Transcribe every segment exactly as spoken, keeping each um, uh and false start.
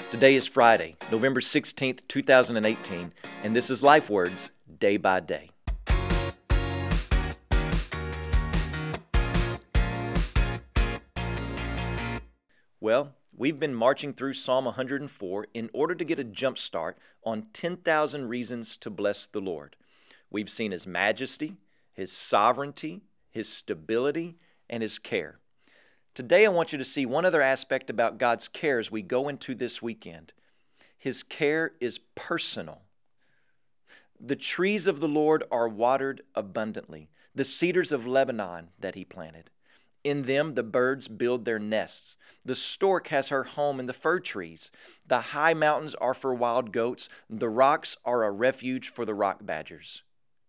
Today is Friday, November sixteenth, two thousand eighteen, and this is Life Words Day by Day. Well, we've been marching through Psalm one hundred four in order to get a jump start on ten thousand reasons to bless the Lord. We've seen His majesty, His sovereignty, His stability, and His care. Today I want you to see one other aspect about God's care as we go into this weekend. His care is personal. The trees of the Lord are watered abundantly, the cedars of Lebanon that He planted. In them the birds build their nests. The stork has her home in the fir trees. The high mountains are for wild goats. The rocks are a refuge for the rock badgers.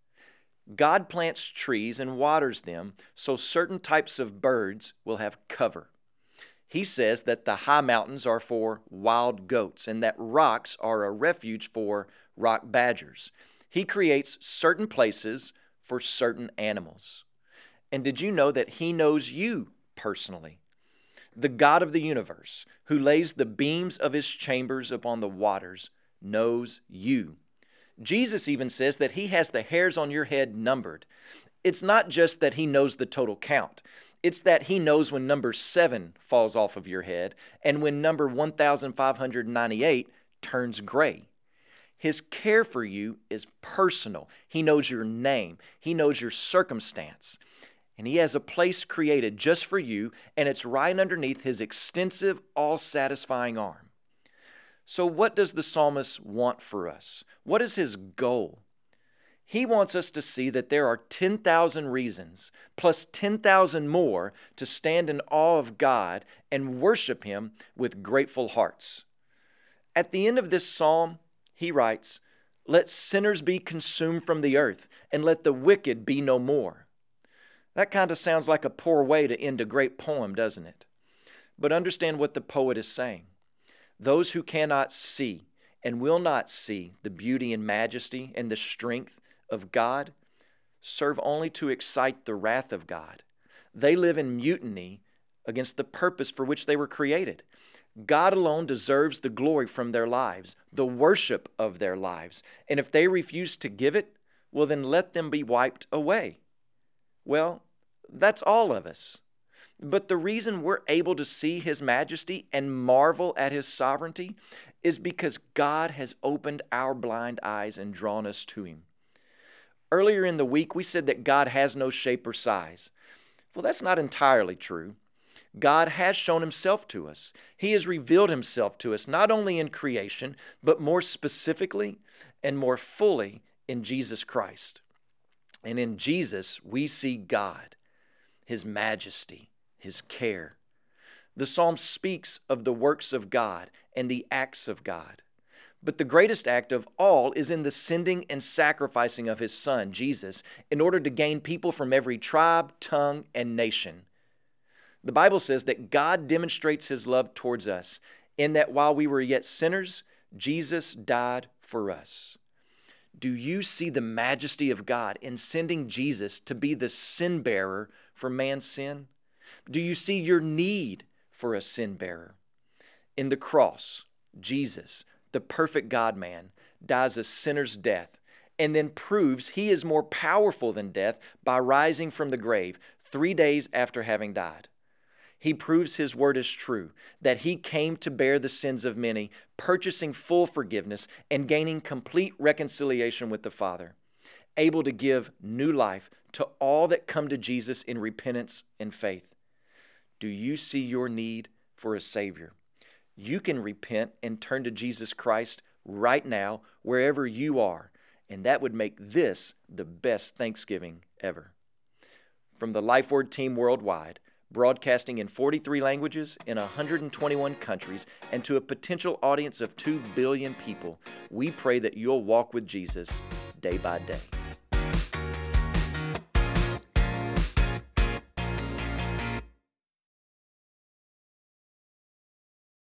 God plants trees and waters them so certain types of birds will have cover. He says that the high mountains are for wild goats and that rocks are a refuge for rock badgers. He creates certain places for certain animals. And did you know that He knows you personally? The God of the universe, who lays the beams of His chambers upon the waters, knows you. Jesus even says that He has the hairs on your head numbered. It's not just that He knows the total count. It's that He knows when number seven falls off of your head and when number one thousand five hundred ninety-eight turns gray. His care for you is personal. He knows your name. He knows your circumstance. And He has a place created just for you, and it's right underneath His extensive, all-satisfying arm. So what does the psalmist want for us? What is his goal? He wants us to see that there are ten thousand reasons, plus ten thousand more, to stand in awe of God and worship Him with grateful hearts. At the end of this psalm, he writes, "Let sinners be consumed from the earth, and let the wicked be no more." That kind of sounds like a poor way to end a great poem, doesn't it? But understand what the poet is saying. Those who cannot see and will not see the beauty and majesty and the strength of God serve only to excite the wrath of God. They live in mutiny against the purpose for which they were created. God alone deserves the glory from their lives, the worship of their lives. And if they refuse to give it, well, then let them be wiped away. Well, that's all of us. But the reason we're able to see His majesty and marvel at His sovereignty is because God has opened our blind eyes and drawn us to Him. Earlier in the week, we said that God has no shape or size. Well, that's not entirely true. God has shown Himself to us. He has revealed Himself to us, not only in creation, but more specifically and more fully in Jesus Christ. And in Jesus, we see God, His majesty, His care. The psalm speaks of the works of God and the acts of God. But the greatest act of all is in the sending and sacrificing of His Son, Jesus, in order to gain people from every tribe, tongue, and nation. The Bible says that God demonstrates His love towards us in that while we were yet sinners, Jesus died for us. Do you see the majesty of God in sending Jesus to be the sin bearer for man's sin? Do you see your need for a sin bearer? In the cross, Jesus, the perfect God-man, dies a sinner's death and then proves He is more powerful than death by rising from the grave three days after having died. He proves His word is true, that He came to bear the sins of many, purchasing full forgiveness and gaining complete reconciliation with the Father, able to give new life to all that come to Jesus in repentance and faith. Do you see your need for a Savior? You can repent and turn to Jesus Christ right now, wherever you are, and that would make this the best Thanksgiving ever. From the Life Word team worldwide, broadcasting in forty-three languages in one hundred twenty-one countries, and to a potential audience of two billion people, we pray that you'll walk with Jesus day by day.